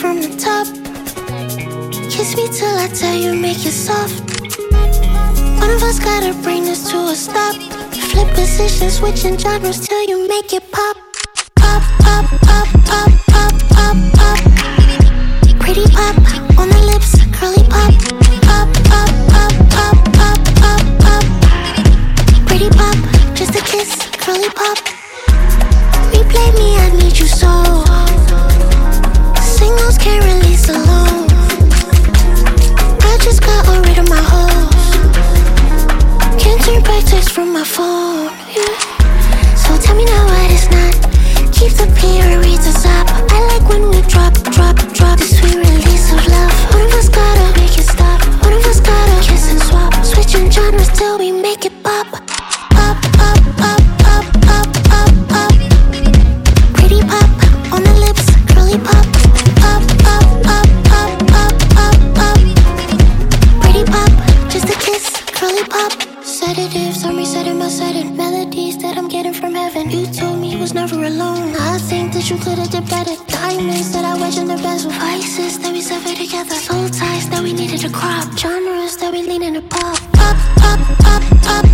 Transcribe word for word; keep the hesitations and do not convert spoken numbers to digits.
from the top. Kiss me till I tell you, make it soft. One of us gotta bring this to a stop. Flip positions, switching genres till you make it pop. Pop, pop, pop, pop, pop, pop, pop. Pretty pop, on the lips, curly pop. Pop, pop, pop, pop, pop, pop, pop. Pretty pop, just a kiss, curly pop. Replay me, I need you so. Signals can't release alone. I just got all rid of my hoes. Can't turn back text from my phone, yeah. So tell me now what it's not. Keep the P or read the top. I like when we drop, drop, drop. The sweet release of love. One of us gotta make it stop. One of us gotta kiss and swap. Switching genres till we make it pop. Pop, pop, pop, pop, pop, pop, pop. Pretty pop, on the lips, curly pop. Pop, pop, pop, pop, pop, pop, pop. Pretty pop, just a kiss, curly pop. Sedatives, I'm resetting my setting. Melodies that I'm getting from heaven. You told me you was never alone. I think that you could've did better. Diamonds that I wedge in the bezel. Vices that we severed together. Soul ties that we needed to crop. Genres that we lean into pop. Pop, pop, pop, pop.